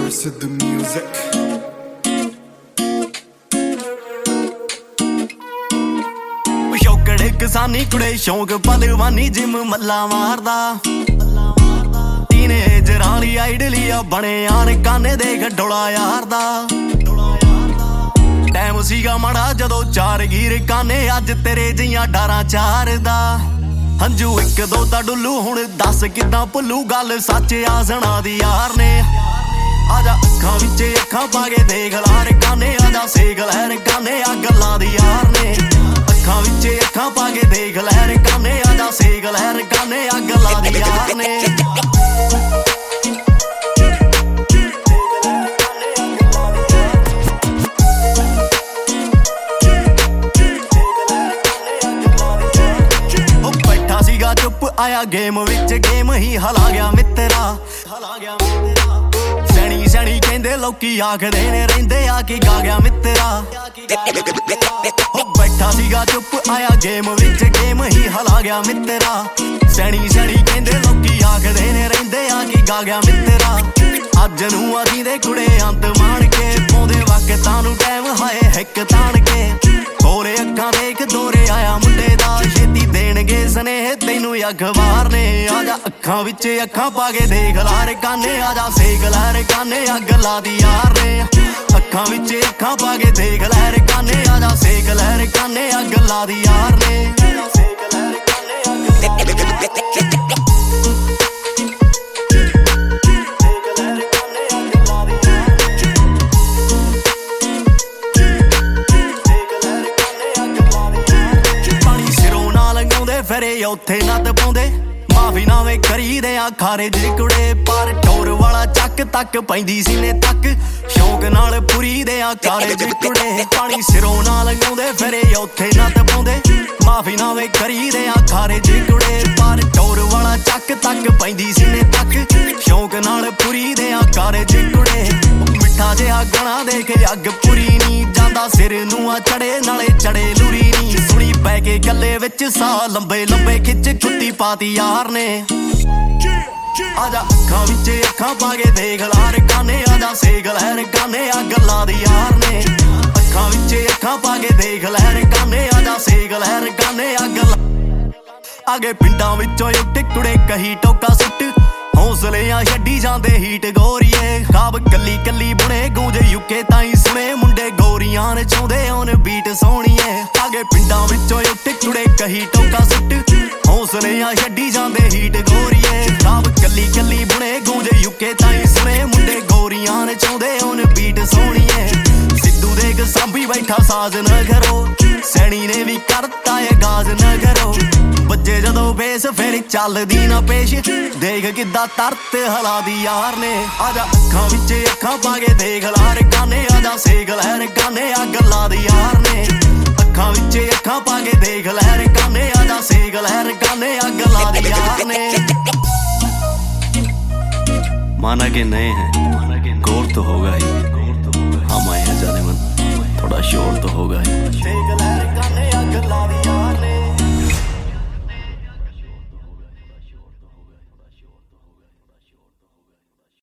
to the music. ਸ਼ੌਕੜੇ ਕਿਸਾਨੀ ਕੁੜੇ ਸ਼ੌਂਕ ਪਹਿਲਵਾਨੀ ਜਿਮ ਮੱਲਾ ਮਾਰਦਾ ਟੀਨੇਜਰ ਵਾਲੀ ਆਈਡਲੀ ਆ ਬਣੇ ਆਣ ਕਾਨੇ ਦੇ ਗੱਡੋਲਾ ਯਾਰ ਦਾ ਟਾਈਮ ਸੀਗਾ ਮਾੜਾ ਜਦੋਂ ਚਾਰ ਗੀਰ ਕਾਨੇ ਅੱਜ ਤੇਰੇ ਜਿਹੀਆਂ ਡਾਰਾਂ ਚਾਰਦਾ ਹੰਝੂ ਇੱਕ ਦੋ ਤਾਂ ਡੁੱਲੂ ਹੁਣ ਦੱਸ ਕਿੱਦਾਂ ਭੁੱਲੂ ਗੱਲ ਸੱਚ ਆਸਣਾ ਦੀ ਯਾਰ ਨੇ ਆਜਾ ਅੱਖਾਂ ਵਿੱਚ ਅੱਖਾਂ ਪਾ ਕੇ ਦੇਖ ਲਾਰ ਕਾਨੇ ਆਜਾ ਸੇਕ ਲਹਿਰ ਕਾਨੇ ਆ ਗੱਲਾਂ ਦੀ ਯਾਰ ਨੇ ਅੱਖਾਂ ਵਿੱਚ ਅੱਖਾਂ ਪਾ ਕੇ ਦੇਖ ਲਹਿਰ ਕਾਨੇ ਆਜਾ ਸੇਕ ਲਹਿਰ ਕਾਨੇ ਆ ਗੱਲਾਂ ਦੀ ਯਾਰ ਨੇ ਚੁੱਪ ਆਇਆ ਗੇਮ ਵਿੱਚ ਗੇਮ ਹੀ ਹਲਾ ਗਿਆ ਮਿੱਤਰਾ ਸੈਣੀ ਸੈਣੀ ਕਹਿੰਦੇ ਲੋਕੀ ਆਖਦੇ ਨੇ ਰਹਿੰਦੇ ਆ ਕਿ ਗਾ ਗਿਆ ਮਿੱਤਰਾ ਬੈਠਾ ਸੀਗਾ ਚੁੱਪ ਆਇਆ ਗੇਮ ਵਿੱਚ ਗੇਮ ਹੀ ਹਲਾ ਗਿਆ ਮਿੱਤਰਾ ਸੈਣੀ ਸੈਣੀ ਕਹਿੰਦੇ ਲੋਕੀ ਆਖਦੇ ਨੇ ਰਹਿੰਦੇ ਆ ਕਿ ਗਾ ਗਿਆ ਮਿੱਤਰਾ ਅੱਜ ਨੂੰ ਅਸੀਂ ਦੇ ਕੁੜੇ ਅੰਤ ਮਾਣ ਕੇ ਪਾਉਂਦੇ ਵਕਤਾਂ ਨੂੰ ਟਾਈਮ ਹਾਏ ਹਿੱਕ ਤਾਣ ਕੇ ਖੋਲੇ ਅੱਖਾਂ ਦੇਖ ਦੋਰੇ ਆਇਆ ਮੁੰਡੇ ਦਾ ਛੇਤੀ ਦੇਣਗੇ ਸਨੇਹ ਤੈਨੂੰ ਅਖਬਾਰ ਨੇ ਆਜਾ ਅੱਖਾਂ ਵਿੱਚ ਅੱਖਾਂ ਪਾ ਕੇ ਦੇਖ ਲਾਰ ਕਾਨੇ ਆਜਾ ਸੇਕ ਲਹਿਰ ਕਾਨੇ ਆ ਗੱਲਾਂ ਦੀ ਯਾਰ ਨੇ ਅੱਖਾਂ ਵਿੱਚ ਅੱਖਾਂ ਪਾ ਕੇ ਦੇਖ ਲਹਿਰ ਕਾਨੇ ਆਜਾ ਸੇਕ ਲਹਿਰ ਕਾਨੇ ਆ ਗੱਲਾਂ ਦੀ ਯਾਰ ਨੇ ਫਰੇ ਉੱਥੇ ਨੱਤ ਪਾਉਂਦੇ ਮਾਫੀ ਨਾਵੇਂ ਕਰੀਦੇ ਆ ਖਾਰੇ ਜੇ ਕੁੜੇ ਪਰ ਟੋਰ ਵਾਲਾ ਚੱਕ ਤੱਕ ਪੈਂਦੀ ਸੀਨੇ ਤੱਕ ਸ਼ੌਂਕ ਨਾਲ ਪੂਰੀ ਦੇ ਆ ਖਾਰੇ ਜੇ ਕੁੜੇ ਪਾਣੀ ਸਿਰੋਂ ਨਾਲ ਲੰਘਾਉਂਦੇ ਫਰੇ ਉੱਥੇ ਨੱਤ ਪਾਉਂਦੇ ਮਾਫੀ ਨਾਵੇਂ ਕਰੀਦੇ ਆ ਖਾਰੇ ਜੇ ਕੁੜੇ ਪਰ ਟੋਰ ਵਾਲਾ ਚੱਕ ਤੱਕ ਪੈਂਦੀ ਸੀਨੇ ਤੱਕ ਸ਼ੌਂਕ ਨਾਲ ਪੂਰੀ ਦੇ ਆ ਖਾਰੇ ਜੇ ਕੁੜੇ ਮਿੱਠਾ ਜਿਹਾ ਗਣਾ ਦੇ ਕੇ ਅੱਗ ਪੂਰੀ ਨਹੀਂ ਜਾਂਦਾ ਸਿਰ ਨੂੰ ਆ ਚੜੇ ਨਾਲੇ ਚੜੇ ਲੂਰੀ ਨਹੀਂ ਸੁਣੀ ਪੈ ਕੇ ਗੱਲੇ ਵਿੱਚ ਸਾਹ ਲੰਬੇ ਲੰਬੇ ਖਿੱਚ ਛੁੱਟੀ ਪਾਤੀ ਯਾਰ ਨੇ ਆਜਾ ਅੱਖਾਂ ਵਿੱਚ ਅੱਖਾਂ ਪਾ ਕੇ ਦੇਖ ਲਾਰ ਕਾਨੇ ਆਜਾ ਸੇਕ ਲਹਿਰ ਕਾਨੇ ਆ ਗੱਲਾਂ ਦੀ ਯਾਰ ਨੇ ਅੱਖਾਂ ਵਿੱਚ ਅੱਖਾਂ ਪਾ ਕੇ ਦੇਖ ਲਹਿਰ ਕਾਨੇ ਆਜਾ ਸੇਕ ਲਹਿਰ ਕਾਨੇ ਆ ਗੱਲਾਂ ਆਗੇ ਪਿੰਡਾਂ ਵਿੱਚੋਂ ਟਿਕੜੇ ਕਹੀ ਟੋਕਾ ਸੁੱਟ ਹੌਸਲਿਆਂ ਛੱਡੀ ਜਾਂਦੇ ਹੀਟ ਗੋਰੀਏ ਖਾਬ ਕੱਲੀ ਕੱਲੀ ਬੁਣੇ ਗੂੰਜ ਯੁਕੇ ਤਾਈਂ ਸੁਣੇ ਮੁੰਡੇ ਗੋਰੀਆਂ ਨੇ ਚਾਹੁੰਦੇ ਉਹਨ ਬੀਟ ਸੋਹਣੀਏ ਆਗੇ ਪਿੰਡਾਂ ਵਿੱਚੋਂ ਟਿਕੜੇ ਕਹੀ ਟੋਕਾ ਸੁੱਟ ਹੌਸਲਿਆਂ ਛੱਡੀ ਜਾਂਦੇ ਹੀਟ ਗੋਰੀਏ ਖਾਬ ਕੱਲੀ ਕੱਲੀ ਬੁਣੇ ਗੂੰਜ ਯੁਕੇ ਤਾਈਂ ਸੁਣੇ ਮੁੰਡੇ ਗੋਰੀਆਂ ਨੇ ਚਾਹੁੰਦੇ ਉਹਨ ਬੀਟ ਸੋਹਣੀਏ ਸਿੱਧੂ ਦੇ ਸਾਂਭੀ ਬੈਠਾ ਸਾਜ਼ ਨਾ ਕਰੋ ਸੈਣੀ ਨੇ ਵੀ ਕਰਤਾ ਏ ਗਾਜ਼ ਨਾ ਕਰੋ ਬੱਜੇ ਜਦੋਂ ਬੇਸ ਫਿਰ ਚੱਲਦੀ ਨਾ ਪੇਸ਼ ਦੇਖ ਕਿੱਦਾਂ ਤਰਤ ਹਲਾ ਦੀ ਯਾਰ ਨੇ ਆਜਾ ਅੱਖਾਂ ਵਿੱਚ ਅੱਖਾਂ ਪਾ ਕੇ ਦੇਖ ਲਾਰ ਕਾਨੇ ਆਜਾ ਸੇਕ ਲਹਿਰ ਕਾਨੇ ਆ ਗੱਲਾਂ ਦੀ ਯਾਰ ਨੇ ਅੱਖਾਂ ਵਿੱਚ ਅੱਖਾਂ ਪਾ ਕੇ ਦੇਖ ਲਹਿਰ ਕਾਨੇ ਆਜਾ ਸੇਕ ਲਹਿਰ ਕਾਨੇ ਆ ਗੱਲਾਂ ਦੀ ਯਾਰ ਨੇ माना कि नए हैं गौर तो होगा ही हम आए हैं जाने मन थोड़ा शोर तो होगा ही